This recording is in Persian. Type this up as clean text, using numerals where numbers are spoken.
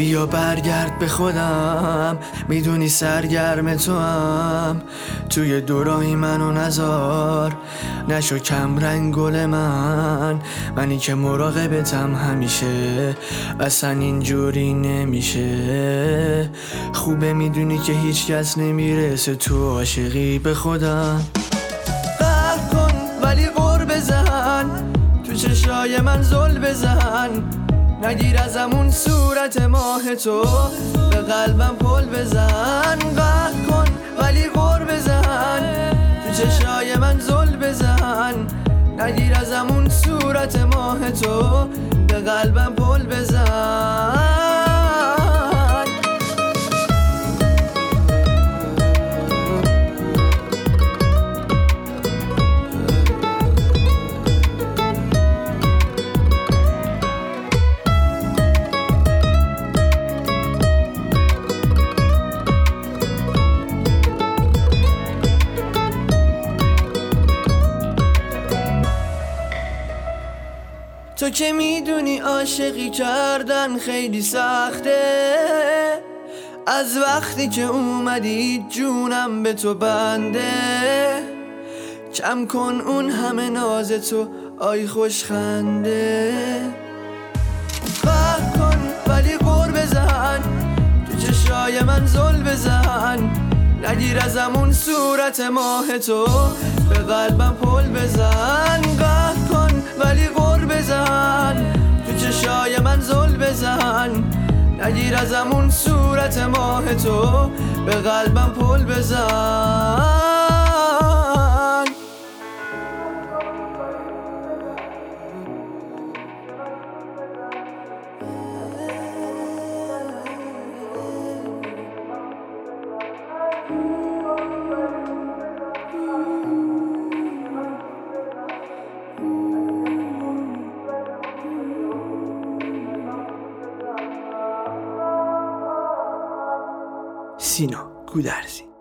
بیا برگرد به خودم، میدونی سرگرم تو هم. توی دوراهی منو نزار، نشو کم رنگ گل منی که مراقبتم همیشه، اصلا اینجوری نمیشه. خوبه میدونی که هیچ کس نمیرسه تو عاشقی به خودم. قهر کن ولی غر بزن، تو چشای من زل بزن، نگیر ازمون صورت ماه تو، به قلبم پل بزن. قهر کن ولی غر بزن، تو چشای من زل بزن، نگیر ازمون صورت ماه تو، به قلبم پل بزن. تو که میدونی عاشقی کردن خیلی سخته، از وقتی که اومدی جونم به تو بنده. کم کن اون همه ناز تو، آی خوش خنده. قهر کن ولی غر بزن، تو چشای من زل بزن، نگیر ازمون صورت ماه تو، به قلبم پل بزن. قهر کن ولی غر بزن، تو چشای من زل بزن، نگیر ازمون صورت ماه تو، به قلبم پل بزن. سینا گودرزی.